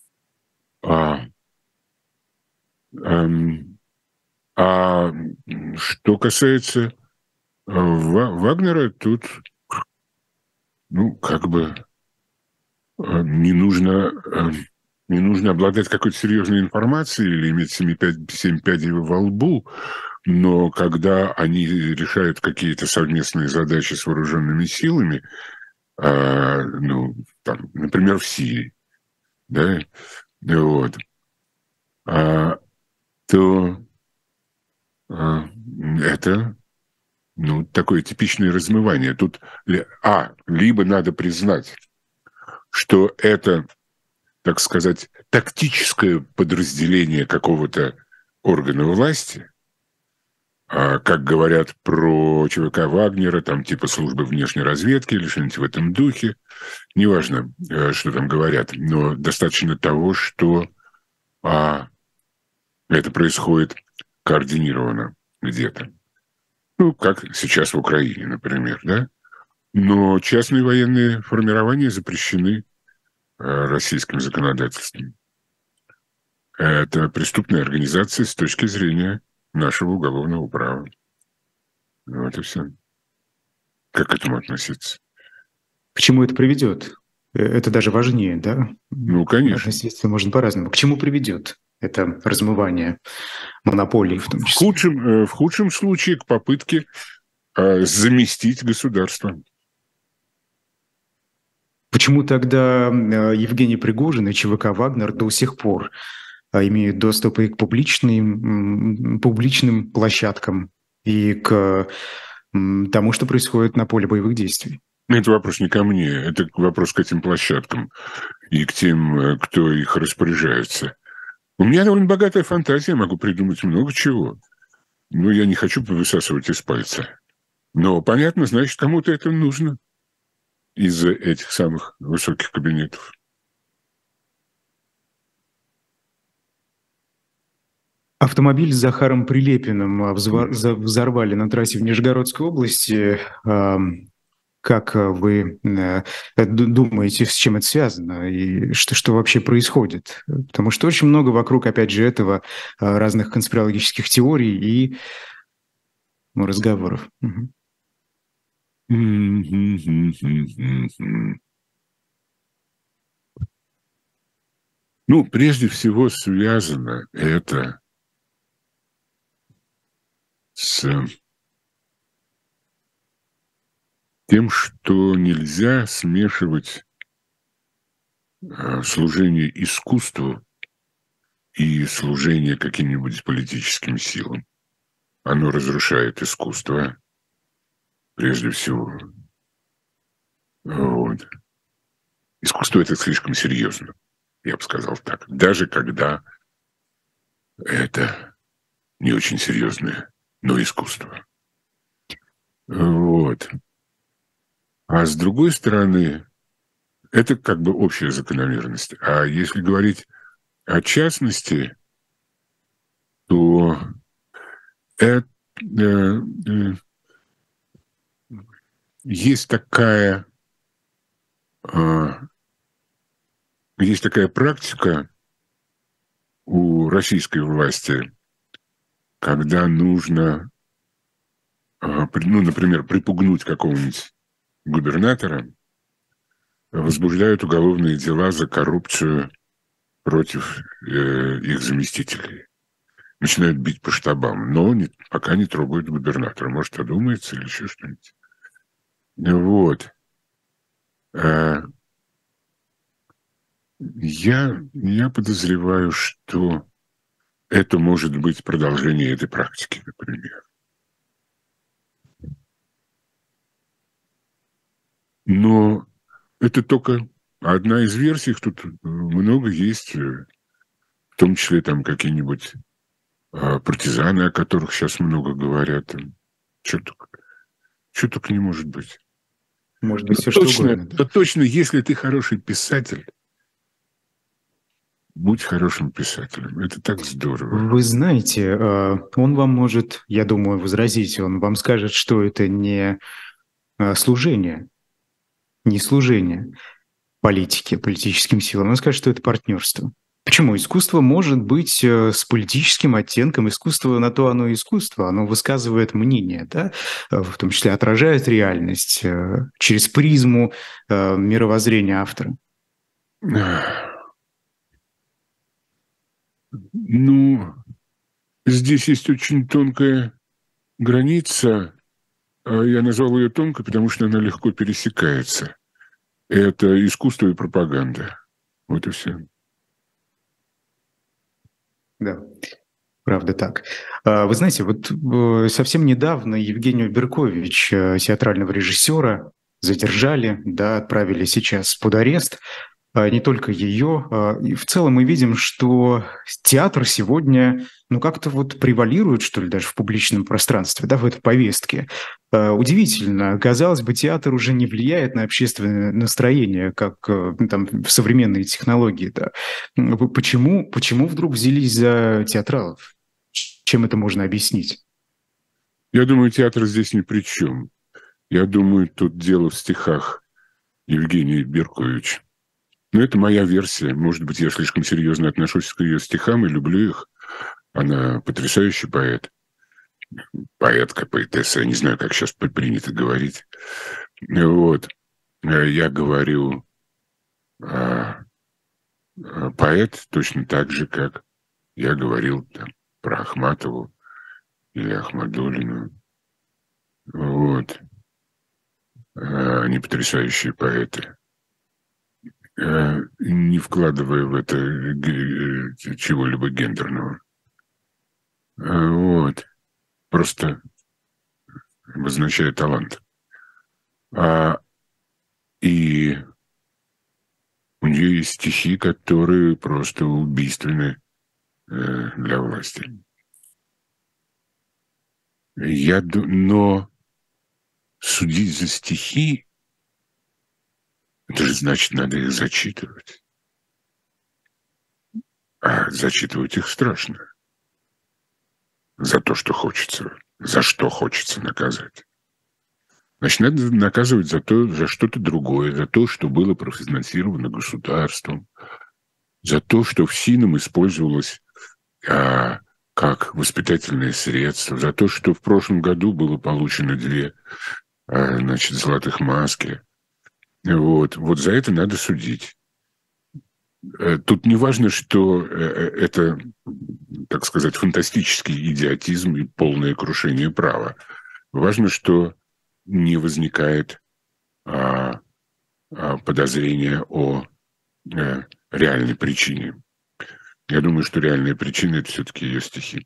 Что касается Вагнера, тут, ну, как бы не нужно обладать какой-то серьезной информацией или иметь 7 пядей во лбу, но когда они решают какие-то совместные задачи с вооруженными силами, ну, там, например, в Сирии, да, вот, то это, ну, такое типичное размывание. Тут либо надо признать, что это, так сказать, тактическое подразделение какого-то органа власти, как говорят про ЧВК Вагнера, там типа службы внешней разведки или что-нибудь в этом духе. Неважно, что там говорят, но достаточно того, что это происходит координированно где-то. Ну, как сейчас в Украине, например, да? Но частные военные формирования запрещены российским законодательством. Это преступная организация с точки зрения нашего уголовного права. Вот и все. Как к этому относиться? К чему это приведет? Это даже важнее, да? Ну, конечно. Относиться можно по-разному. К чему приведет это размывание монополий в том числе? В худшем случае к попытке заместить государство. Почему тогда Евгений Пригожин и ЧВК «Вагнер» до сих пор имеют доступ и к публичным площадкам, и к тому, что происходит на поле боевых действий? Это вопрос не ко мне, это вопрос к этим площадкам и к тем, кто их распоряжается. У меня довольно богатая фантазия, могу придумать много чего. Но я не хочу высасывать из пальца. Но, понятно, значит, кому-то это нужно из этих самых высоких кабинетов. Автомобиль с Захаром Прилепиным взорвали на трассе в Нижегородской области. Как вы думаете, с чем это связано и что вообще происходит? Потому что очень много вокруг, опять же, этого разных конспирологических теорий и разговоров. Мгм. Ну, прежде всего, связано это с тем, что нельзя смешивать служение искусству и служение каким-нибудь политическим силам. Оно разрушает искусство, прежде всего. Вот. Искусство – это слишком серьезно, я бы сказал так. Даже когда это не очень серьезное, но искусство. Вот. А с другой стороны, это как бы общая закономерность. А если говорить о частности, то это, есть такая, есть такая практика у российской власти, когда нужно, ну, например, припугнуть какого-нибудь губернатора, возбуждают уголовные дела за коррупцию против их заместителей. Начинают бить по штабам, но пока не трогают губернатора. Может, одумается или еще что-нибудь. Вот. Я подозреваю, что это может быть продолжение этой практики, например. Но это только одна из версий. Тут много есть, в том числе там какие-нибудь партизаны, о которых сейчас много говорят. Что только не может быть. Может быть, все что угодно. Да. Но точно, если ты хороший писатель, будь хорошим писателем. Это так здорово. Вы знаете, он вам может, я думаю, возразить. Он вам скажет, что это не служение, не служение политике, политическим силам. Он скажет, что это партнерство. Почему? Искусство может быть с политическим оттенком. Искусство на то оно и искусство. Оно высказывает мнение, да? В том числе отражает реальность через призму мировоззрения автора. Ну, здесь есть очень тонкая граница. Я назвал ее тонкой, потому что она легко пересекается. Это искусство и пропаганда. Вот и все. Да, правда так. Вы знаете, вот совсем недавно Евгению Беркович, театрального режиссера, задержали, да, отправили сейчас под арест. Не только ее. И в целом мы видим, что театр сегодня, ну, как-то вот превалирует, что ли, даже в публичном пространстве, да, в этой повестке. Удивительно. Казалось бы, театр уже не влияет на общественное настроение, как там современные технологии, да. Почему вдруг взялись за театралов? Чем это можно объяснить? Я думаю, театр здесь ни при чем. Я думаю, тут дело в стихах Евгении Беркович. Но это моя версия. Может быть, я слишком серьезно отношусь к ее стихам и люблю их. Она потрясающий поэт. Поэтка, поэтесса. Я не знаю, как сейчас принято говорить. Вот. Я говорю поэт точно так же, как я говорил там, про Ахматову или Ахмадуллину. Вот. Они потрясающие поэты. Не вкладывая в это чего-либо гендерного. Вот. Просто обозначая талант. И у нее есть стихи, которые просто убийственны для власти. Но судить за стихи, это же значит, надо их зачитывать. А зачитывать их страшно. За то, что хочется. За что хочется наказать. Значит, надо наказывать за что-то другое, за то, что было профинансировано государством, за то, что ФСИНом использовалось как воспитательное средство, за то, что в прошлом году было получено 2 золотых маски. Вот за это надо судить. Тут не важно, что это, так сказать, фантастический идиотизм и полное крушение права. Важно, что не возникает подозрения о реальной причине. Я думаю, что реальная причина – это все-таки ее стихи.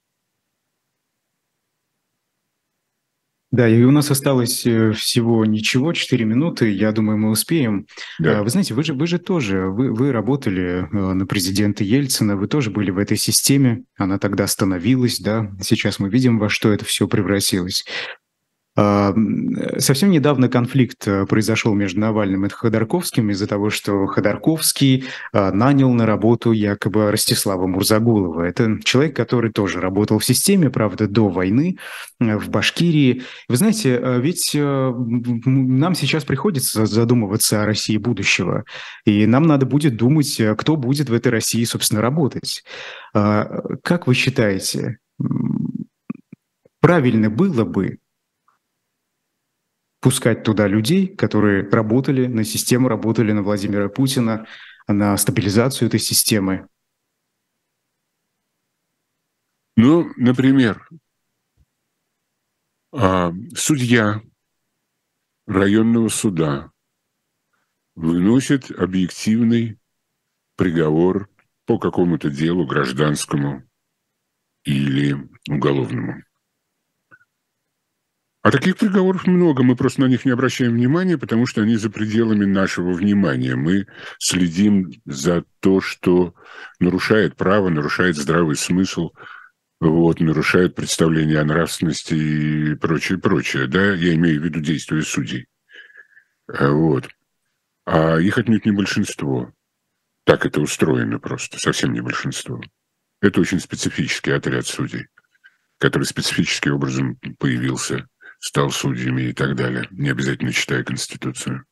Да, и у нас осталось всего ничего, 4 минуты. Я думаю, мы успеем. Да. Вы знаете, вы же тоже, вы работали на президента Ельцина, вы тоже были в этой системе. Она тогда становилась, да. Сейчас мы видим, во что это все превратилось. Совсем недавно конфликт произошел между Навальным и Ходорковским из-за того, что Ходорковский нанял на работу якобы Ростислава Мурзагулова. Это человек, который тоже работал в системе, правда, до войны в Башкирии. Вы знаете, ведь нам сейчас приходится задумываться о России будущего, и нам надо будет думать, кто будет в этой России, собственно, работать. Как вы считаете, правильно было бы пускать туда людей, которые работали на систему, работали на Владимира Путина, на стабилизацию этой системы? Ну, например, судья районного суда выносит объективный приговор по какому-то делу гражданскому или уголовному. А таких приговоров много, мы просто на них не обращаем внимания, потому что они за пределами нашего внимания. Мы следим за то, что нарушает право, нарушает здравый смысл, нарушает представление о нравственности и прочее, прочее. Да? Я имею в виду действия судей. А их отнюдь не большинство. Так это устроено просто, совсем не большинство. Это очень специфический отряд судей, который специфическим образом появился, стал судьями и так далее, не обязательно читая Конституцию.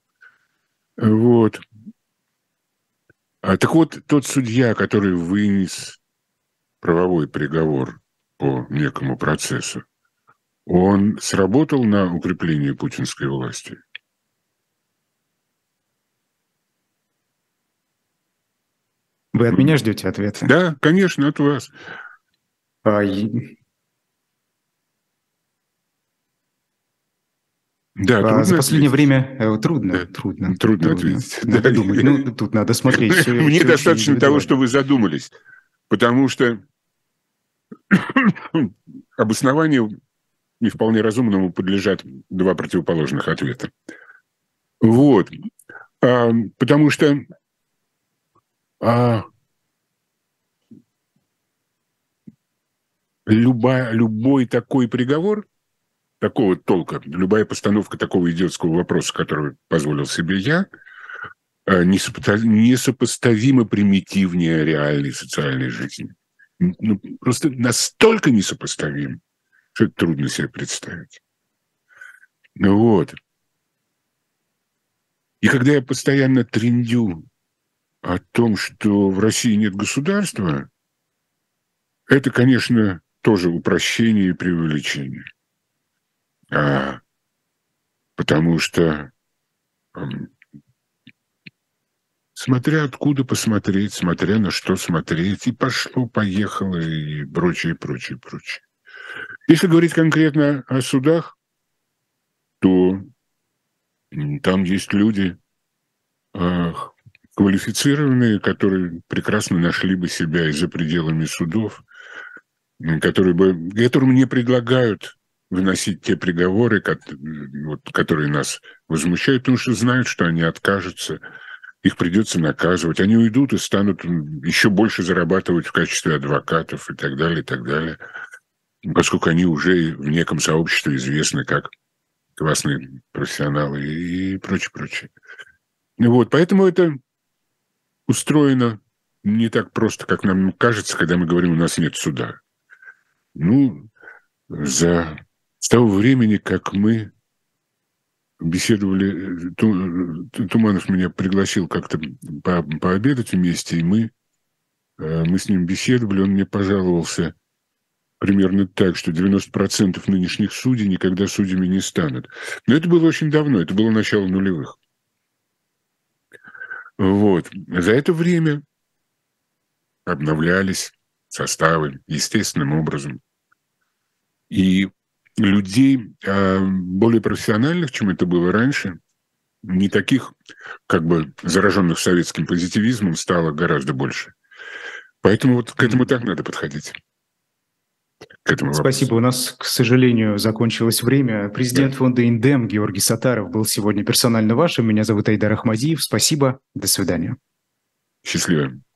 Так вот, тот судья, который вынес правовой приговор по некому процессу, он сработал на укрепление путинской власти? Вы от меня ждете ответа? Да, конечно, от вас. Да, за последнее время трудно ответить. Надо думать. Тут надо смотреть. Мне достаточно того, что вы задумались, потому что обоснованию не вполне разумному подлежат 2 противоположных ответа. Потому что любой такой приговор, такого толка, любая постановка такого идиотского вопроса, который позволил себе я, несопоставимо примитивнее реальной социальной жизни. Просто настолько несопоставим, что это трудно себе представить. И когда я постоянно трындю о том, что в России нет государства, это, конечно, тоже упрощение и преувеличение. Потому что смотря откуда посмотреть, смотря на что смотреть, и пошло-поехало, и прочее, прочее, прочее. Если говорить конкретно о судах, то там есть люди квалифицированные, которые прекрасно нашли бы себя и за пределами судов, которым не предлагают выносить те приговоры, которые нас возмущают, потому что знают, что они откажутся, их придется наказывать. Они уйдут и станут еще больше зарабатывать в качестве адвокатов и так далее, поскольку они уже в неком сообществе известны как классные профессионалы и прочее. Поэтому это устроено не так просто, как нам кажется, когда мы говорим, у нас нет суда. С того времени, как мы беседовали, Туманов меня пригласил как-то пообедать вместе, и мы с ним беседовали, он мне пожаловался примерно так, что 90% нынешних судей никогда судьями не станут. Но это было очень давно, это было начало нулевых. Вот. За это время обновлялись составы естественным образом. И людей более профессиональных, чем это было раньше, не таких, как бы, зараженных советским позитивизмом, стало гораздо больше. Поэтому вот к этому так надо подходить. К этому Спасибо. вопросу. У нас, к сожалению, закончилось время. Президент фонда «Индем» Георгий Саттаров был сегодня персонально вашим. Меня зовут Айдар Ахмадиев. Спасибо. До свидания. Счастливо.